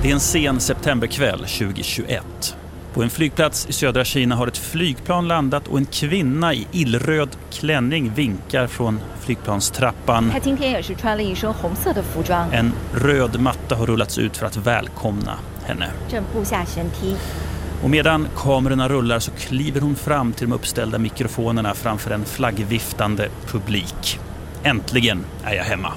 Det är en sen septemberkväll 2021. På en flygplats i södra Kina har ett flygplan landat och en kvinna i illröd klänning vinkar från flygplanstrappan. En röd matta har rullats ut för att välkomna henne. Och medan kamerorna rullar så kliver hon fram till de uppställda mikrofonerna framför en flaggviftande publik. Äntligen är jag hemma.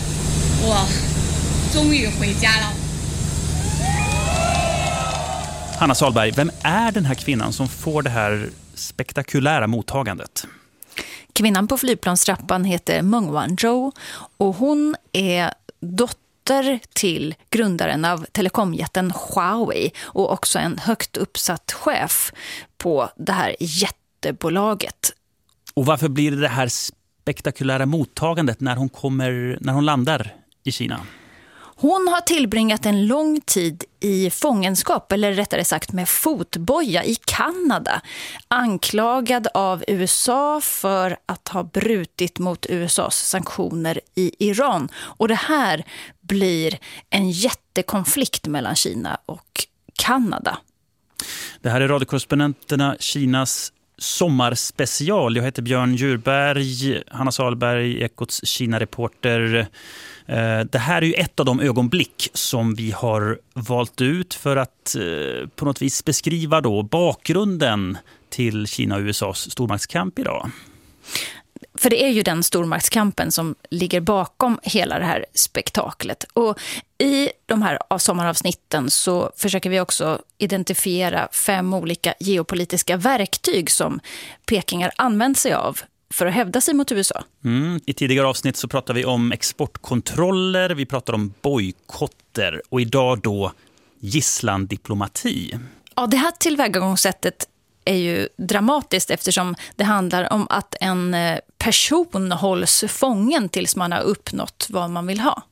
Hanna Salberg, vem är den här kvinnan som får det här spektakulära mottagandet? Kvinnan på flygplanstrappan heter Meng Wanzhou och hon är dotter till grundaren av telekomjätten Huawei och också en högt uppsatt chef på det här jättebolaget. Och varför blir det här spektakulära mottagandet när hon landar i Kina? Hon har tillbringat en lång tid i fångenskap, eller rättare sagt med fotboja i Kanada, anklagad av USA för att ha brutit mot USAs sanktioner i Iran. Och det här blir en jättekonflikt mellan Kina och Kanada. Det här är radiokorrespondenterna Kinas sommarspecial. Jag heter Björn Djurberg, Hanna Salberg, Ekots Kina-reporter. Det här är ju ett av de ögonblick som vi har valt ut för att på något vis beskriva då bakgrunden till Kina och USAs stormaktskamp idag. För det är ju den stormaktskampen som ligger bakom hela det här spektaklet. Och i de här sommaravsnitten så försöker vi också identifiera 5 olika geopolitiska verktyg som Peking har använt sig av för att hävda sig mot USA. I tidigare avsnitt så pratar vi om exportkontroller, vi pratar om bojkotter och idag då gisslandiplomati. Ja, det här tillvägagångssättet är ju dramatiskt eftersom det handlar om att en person hålls fången tills man har uppnått vad man vill ha.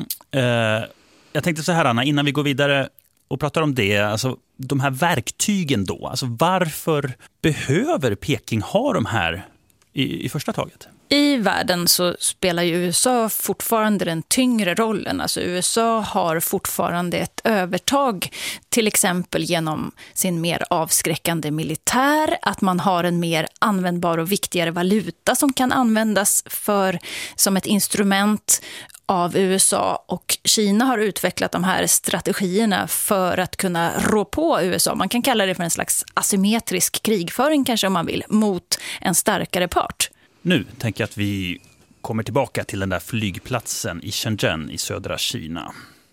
Jag tänkte så här, Anna, innan vi går vidare och pratar om det, alltså de här verktygen då, alltså varför behöver Peking ha de här i första taget? I världen så spelar ju USA fortfarande den tyngre rollen. Alltså USA har fortfarande ett övertag, till exempel genom sin mer avskräckande militär, att man har en mer användbar och viktigare valuta som kan användas som ett instrument av USA, och Kina har utvecklat de här strategierna för att kunna rå på USA. Man kan kalla det för en slags asymmetrisk krigföring kanske om man vill, mot en starkare part. Nu tänker jag att vi kommer tillbaka till den där flygplatsen i Shenzhen i södra Kina.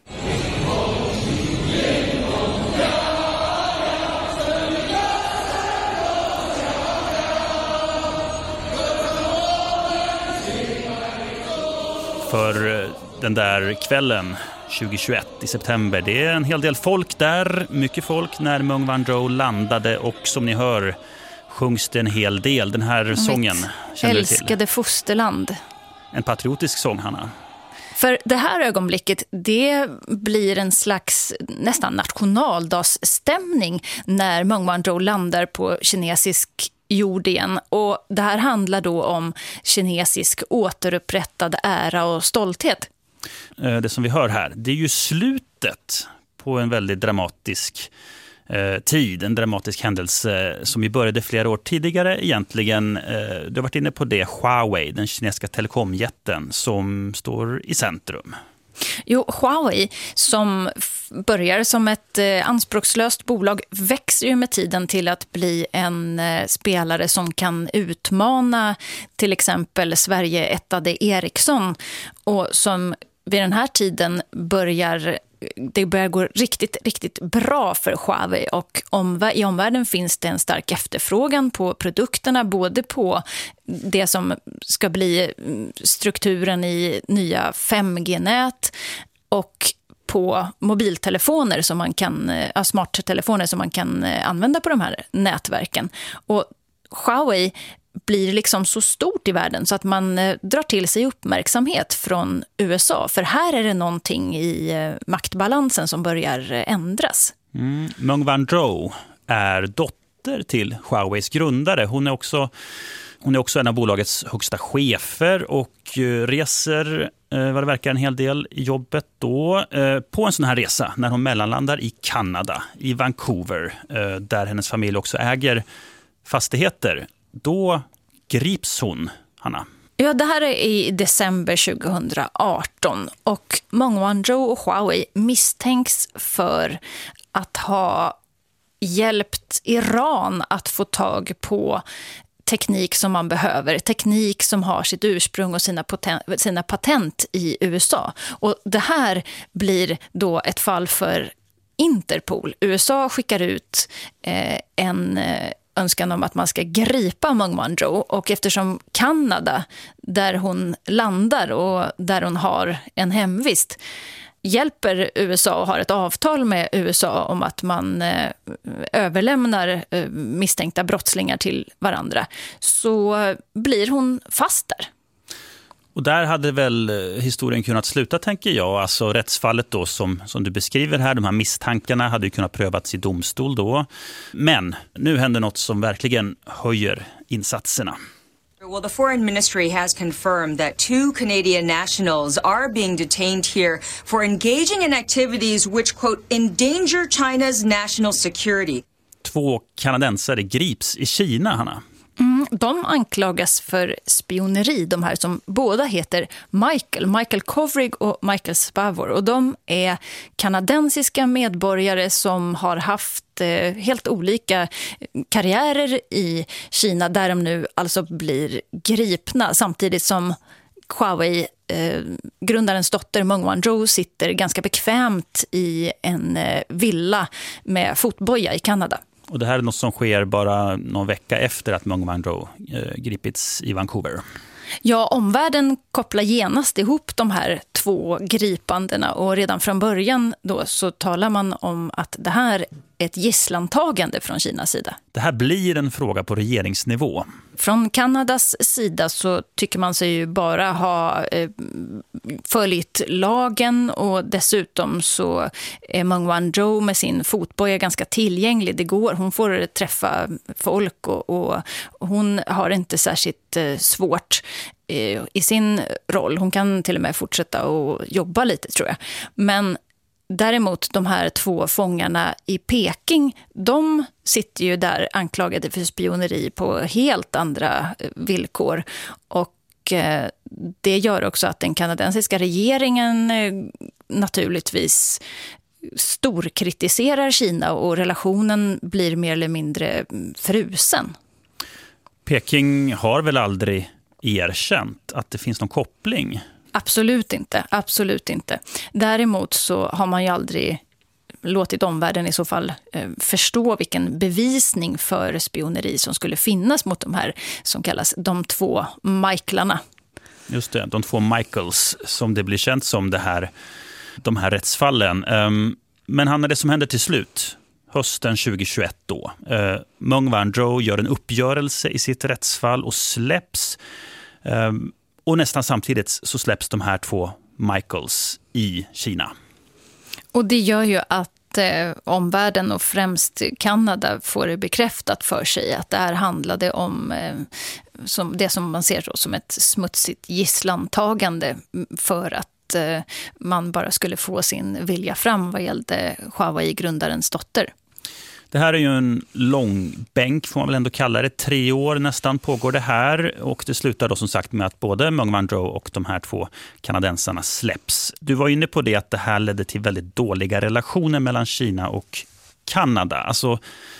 För den där kvällen 2021 i september, det är en hel del folk där, mycket folk när Meng Wanzhou landade, och som ni hör sjungs det en hel del. Den här sången känner du till? Älskade fosterland. En patriotisk sång, Hanna. För det här ögonblicket, det blir en slags nästan nationaldagsstämning när Meng Wanzhou landar på kinesisk jord igen. Och det här handlar då om kinesisk återupprättad ära och stolthet. Det som vi hör här, det är ju slutet på en väldigt dramatisk tid, en dramatisk händelse som ju började flera år tidigare egentligen. Du har varit inne på det, Huawei, den kinesiska telekomjätten som står i centrum. Jo, Huawei som börjar som ett anspråkslöst bolag växer ju med tiden till att bli en spelare som kan utmana till exempel Sverige-ättade Ericsson, och som vid den här tiden börjar gå riktigt, riktigt bra för Huawei, och i omvärlden finns det en stark efterfrågan på produkterna, både på det som ska bli strukturen i nya 5G-nät och på mobiltelefoner som man kan, smarttelefoner som man kan använda på de här nätverken. Och Huawei blir liksom så stort i världen så att man drar till sig uppmärksamhet från USA. För här är det någonting i maktbalansen som börjar ändras. Meng Wanzhou är dotter till Huaweis grundare. Hon är också Hon är också en av bolagets högsta chefer och reser vad det verkar en hel del i jobbet då. På en sån här resa när hon mellanlandar i Kanada, i Vancouver, där hennes familj också äger fastigheter. Då grips hon, Hanna. Ja, det här är i december 2018 och Meng Wanzhou och Huawei misstänks för att ha hjälpt Iran att få tag på teknik som man behöver, teknik som har sitt ursprung och sina patent i USA. Och det här blir då ett fall för Interpol. USA skickar ut en önskan om att man ska gripa Meng Wanzhou, och eftersom Kanada, där hon landar och där hon har en hemvist, hjälper USA och har ett avtal med USA om att man överlämnar misstänkta brottslingar till varandra, så blir hon fast där. Och där hade väl historien kunnat sluta, tänker jag. Alltså rättsfallet då som du beskriver här, de här misstankarna hade ju kunnat prövats i domstol då. Men nu händer något som verkligen höjer insatserna. Well, the Foreign Ministry has confirmed that 2 Canadian nationals are being detained here for engaging in activities which, quote, endanger China's national security. 2 kanadensare grips i Kina, Hanna. De anklagas för spioneri, de här som båda heter Michael Kovrig och Michael Spavor. Och de är kanadensiska medborgare som har haft helt olika karriärer i Kina, där de nu alltså blir gripna, samtidigt som Huawei, grundarens dotter Meng Wanzhou, sitter ganska bekvämt i en villa med fotboja i Kanada. Och det här är något som sker bara någon vecka efter att Meng Wanzhou gripits i Vancouver. Ja, omvärlden kopplar genast ihop de här 2 gripandena, och redan från början då så talar man om att det här är ett gisslantagande från Kinas sida. Det här blir en fråga på regeringsnivå. Från Kanadas sida så tycker man sig ju bara ha följt lagen, och dessutom så är Meng Wanzhou med sin fotboja ganska tillgänglig. Det går, hon får träffa folk och hon har inte särskilt svårt i sin roll. Hon kan till och med fortsätta och jobba lite, tror jag. Men däremot de här 2 fångarna i Peking, de sitter ju där anklagade för spioneri på helt andra villkor. Och det gör också att den kanadensiska regeringen naturligtvis storkritiserar Kina, och relationen blir mer eller mindre frusen. Peking har väl aldrig erkänt att det finns någon koppling? Absolut inte, absolut inte. Däremot så har man ju aldrig låtit omvärlden i så fall förstå vilken bevisning för spioneri som skulle finnas mot de här som kallas de 2 Michaelarna. Just det, de 2 Michaels som det blir känt som de här rättsfallen. Men Hanna, det som händer till slut, hösten 2021 då. Meng Wanzhou gör en uppgörelse i sitt rättsfall och släpps. Och nästan samtidigt så släpps de här 2 Michaels i Kina. Och det gör ju att omvärlden och främst Kanada får det bekräftat för sig att det här handlade om det som man ser då som ett smutsigt gisslantagande, för att man bara skulle få sin vilja fram vad gällde Huawei, grundarens dotter. Det här är ju en lång bänk, får man väl ändå kalla det. 3 år nästan pågår det här, och det slutar då som sagt med att både Meng Wanzhou och de här 2 kanadensarna släpps. Du var inne på det att det här ledde till väldigt dåliga relationer mellan Kina och Kanada. Alltså,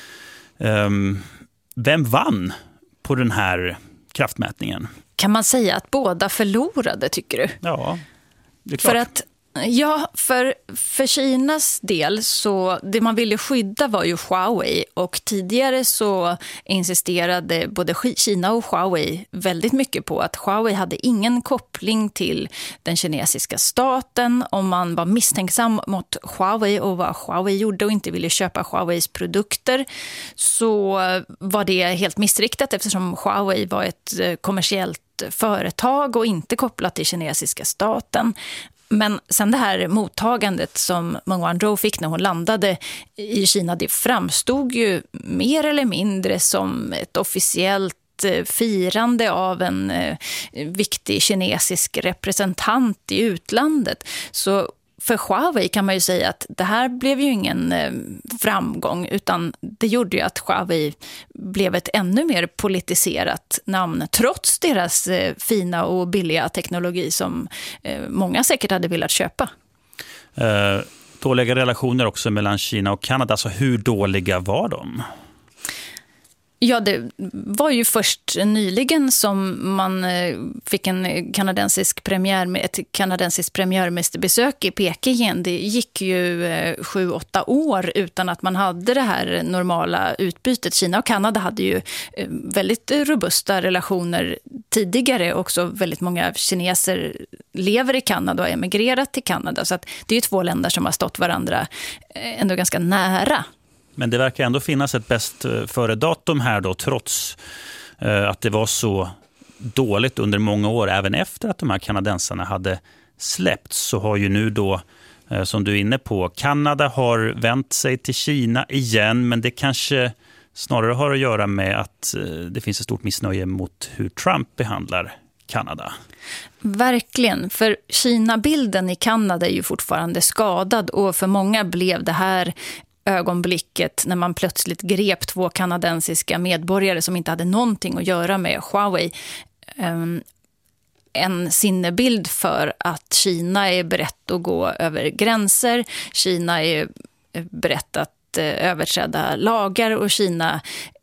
vem vann på den här kraftmätningen? Kan man säga att båda förlorade, tycker du? Ja, det är klart. För Kinas del så det man ville skydda var ju Huawei, och tidigare så insisterade både Kina och Huawei väldigt mycket på att Huawei hade ingen koppling till den kinesiska staten. Om man var misstänksam mot Huawei och vad Huawei gjorde och inte ville köpa Huaweis produkter, så var det helt missriktat, eftersom Huawei var ett kommersiellt företag och inte kopplat till kinesiska staten. Men sen det här mottagandet som Meng Wanzhou fick när hon landade i Kina, det framstod ju mer eller mindre som ett officiellt firande av en viktig kinesisk representant i utlandet. Så för Huawei kan man ju säga att det här blev ju ingen framgång, utan det gjorde ju att Huawei blev ett ännu mer politiserat namn trots deras fina och billiga teknologi som många säkert hade velat köpa. Dåliga relationer också mellan Kina och Kanada, alltså hur dåliga var de? Ja, det var ju först nyligen som man fick ett kanadensiskt premiärministerbesök i Peking. Det gick ju 7-8 år utan att man hade det här normala utbytet. Kina och Kanada hade ju väldigt robusta relationer tidigare. Också väldigt många kineser lever i Kanada och har emigrerat till Kanada. Så att det är ju 2 länder som har stått varandra ändå ganska nära. Men det verkar ändå finnas ett bäst före datum här då, trots att det var så dåligt under många år. Även efter att de här kanadensarna hade släppts, så har ju nu då, som du är inne på, Kanada har vänt sig till Kina igen. Men det kanske snarare har att göra med att det finns ett stort missnöje mot hur Trump behandlar Kanada. Verkligen, för Kina-bilden i Kanada är ju fortfarande skadad, och för många blev det här ögonblicket när man plötsligt grep 2 kanadensiska medborgare som inte hade någonting att göra med Huawei, en sinnebild för att Kina är berett att gå över gränser. Kina är berett att överträda lagar, och Kina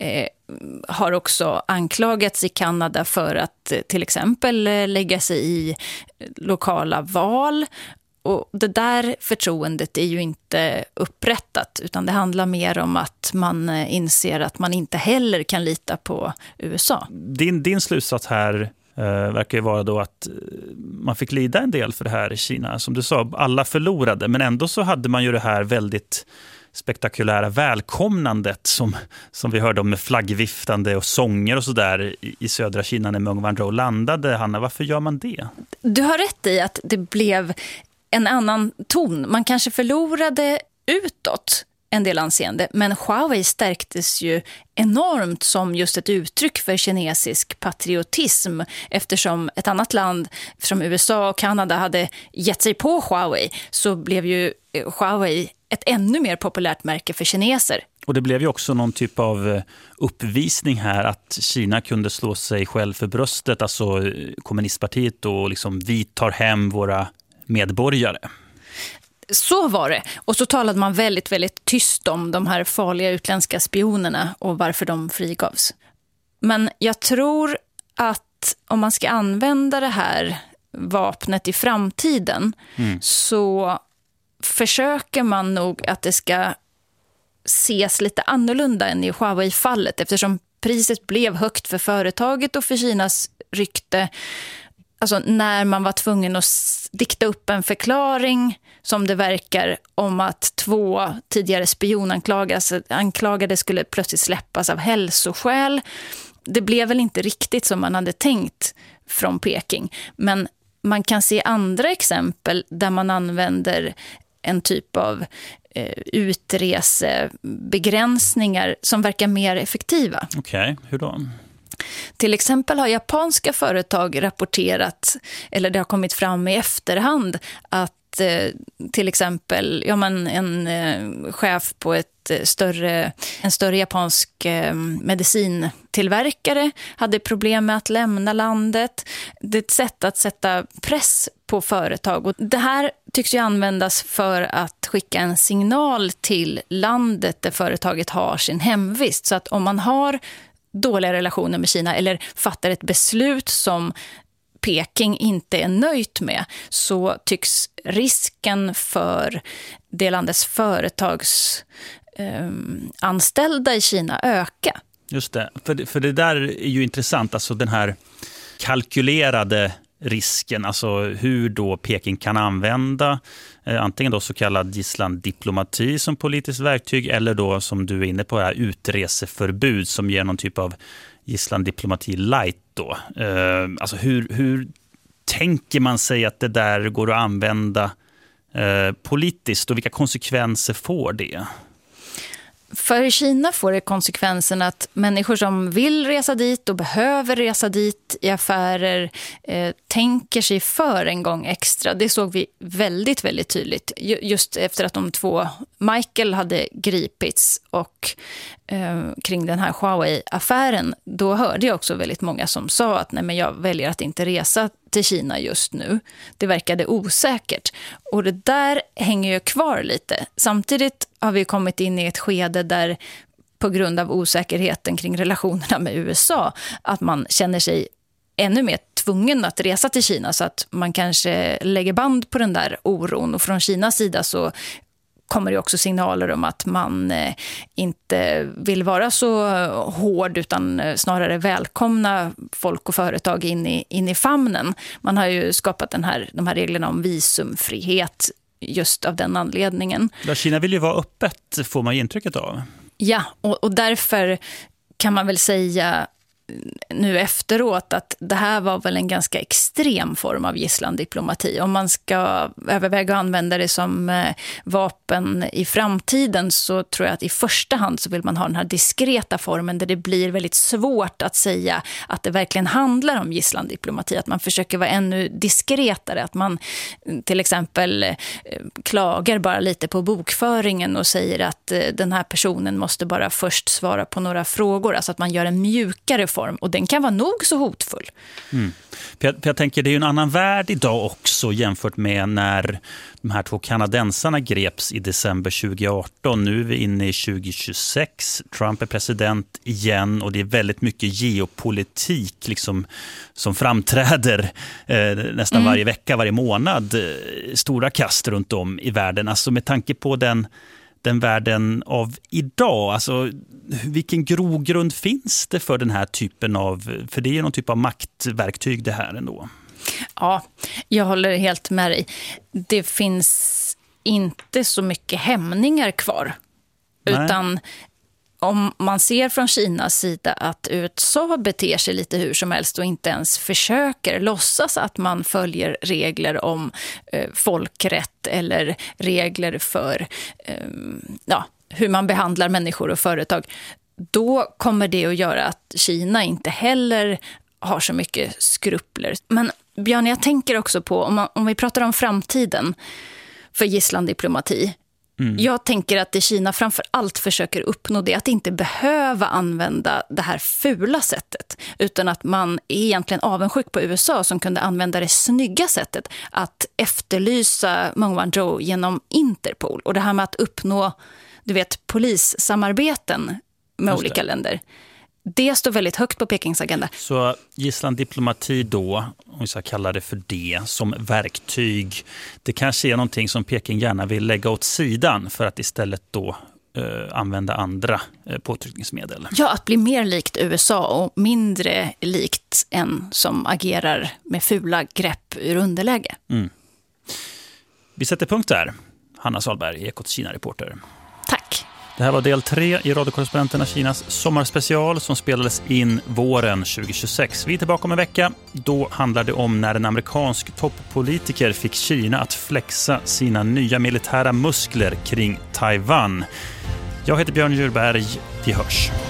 har också anklagats i Kanada för att till exempel lägga sig i lokala val. Och det där förtroendet är ju inte upprättat, utan det handlar mer om att man inser att man inte heller kan lita på USA. Din slutsats här verkar ju vara då att man fick lida en del för det här i Kina. Som du sa, alla förlorade, men ändå så hade man ju det här väldigt spektakulära välkomnandet som vi hörde om, med flaggviftande och sånger och sådär i södra Kina när Meng Wanzhou landade. Hanna, varför gör man det? Du har rätt i att det blev en annan ton. Man kanske förlorade utåt en del anseende, men Huawei stärktes ju enormt som just ett uttryck för kinesisk patriotism, eftersom ett annat land som USA och Kanada hade gett sig på Huawei, så blev ju Huawei ett ännu mer populärt märke för kineser. Och det blev ju också någon typ av uppvisning här att Kina kunde slå sig själv för bröstet, alltså kommunistpartiet, och liksom vi tar hem våra medborgare. Så var det. Och så talade man väldigt, väldigt tyst om de här farliga utländska spionerna och varför de frigavs. Men jag tror att om man ska använda det här vapnet i framtiden så försöker man nog att det ska ses lite annorlunda än i Huawei-fallet, eftersom priset blev högt för företaget och för Kinas rykte. Alltså när man var tvungen att dikta upp en förklaring, som det verkar, om att 2 tidigare spionanklagade skulle plötsligt släppas av hälsoskäl. Det blev väl inte riktigt som man hade tänkt från Peking. Men man kan se andra exempel där man använder en typ av utresebegränsningar som verkar mer effektiva. Okej, hur då? Till exempel har japanska företag rapporterat, eller det har kommit fram i efterhand, att till exempel en chef på en större japansk medicintillverkare hade problem med att lämna landet. Det är ett sätt att sätta press på företag, och det här tycks ju användas för att skicka en signal till landet där företaget har sin hemvist. Så att om man har dåliga relationer med Kina eller fattar ett beslut som Peking inte är nöjt med, så tycks risken för det landets företags anställda i Kina öka. Just det, för det där är ju intressant, alltså den här kalkylerade risken, alltså hur då Peking kan använda antingen då så kallad gisslandiplomati som politiskt verktyg, eller då som du är inne på här, utreseförbud som ger någon typ av gisslandiplomati light då. Alltså hur tänker man sig att det där går att använda politiskt, och vilka konsekvenser får det? För Kina får det konsekvensen att människor som vill resa dit och behöver resa dit i affärer tänker sig för en gång extra. Det såg vi väldigt, väldigt tydligt just efter att de två Michael hade gripits och kring den här Huawei-affären. Då hörde jag också väldigt många som sa att nej, men jag väljer att inte resa till Kina just nu. Det verkade osäkert. Och det där hänger ju kvar lite. Samtidigt har vi kommit in i ett skede där på grund av osäkerheten kring relationerna med USA att man känner sig ännu mer tvungen att resa till Kina så att man kanske lägger band på den där oron. Och från Kinas sida så kommer det också signaler om att man inte vill vara så hård utan snarare välkomna folk och företag in i famnen. Man har ju skapat de här reglerna om visumfrihet just av den anledningen. Kina vill ju vara öppet, får man intrycket av. Ja, och därför kan man väl säga nu efteråt att det här var väl en ganska extrem form av gisslandiplomati. Om man ska överväga att använda det som vapen i framtiden så tror jag att i första hand så vill man ha den här diskreta formen där det blir väldigt svårt att säga att det verkligen handlar om gisslandiplomati. Att man försöker vara ännu diskretare. Att man till exempel klagar bara lite på bokföringen och säger att den här personen måste bara först svara på några frågor. Alltså att man gör en mjukare form. Och den kan vara nog så hotfull. Jag tänker det är ju en annan värld idag också jämfört med när de här två kanadensarna greps i december 2018. Nu är vi inne i 2026. Trump är president igen och det är väldigt mycket geopolitik liksom, som framträder nästan varje vecka, varje månad. Stora kast runt om i världen. Alltså med tanke på den världen av idag, alltså vilken grogrund finns det för den här typen av, för det är ju någon typ av maktverktyg det här ändå. Ja, jag håller helt med dig. Det finns inte så mycket hämningar kvar. Nej. Utan om man ser från Kinas sida att USA beter sig lite hur som helst och inte ens försöker låtsas att man följer regler om folkrätt eller regler för hur man behandlar människor och företag, då kommer det att göra att Kina inte heller har så mycket skrupler. Men Björn, jag tänker också på, om vi pratar om framtiden för gisslandiplomati. Jag tänker att det Kina framför allt försöker uppnå det att inte behöva använda det här fula sättet, utan att man är egentligen avundsjuk på USA som kunde använda det snygga sättet att efterlysa Meng Wanzhou genom Interpol. Och det här med att uppnå, du vet, polissamarbeten med olika länder. Det står väldigt högt på Pekings agenda. Så gisslandiplomati då, om vi ska kalla det för det, som verktyg, det kanske är någonting som Peking gärna vill lägga åt sidan för att istället då använda andra påtryckningsmedel. Ja, att bli mer likt USA och mindre likt en som agerar med fula grepp ur underläge. Vi sätter punkt där. Hanna Salberg, Ekots Kina-reporter. Tack. Det här var del 3 i Radiokorrespondenterna Kinas sommarspecial som spelades in våren 2026. Vi är tillbaka om en vecka. Då handlar det om när en amerikansk toppolitiker fick Kina att flexa sina nya militära muskler kring Taiwan. Jag heter Björn Djurberg. Vi hörs.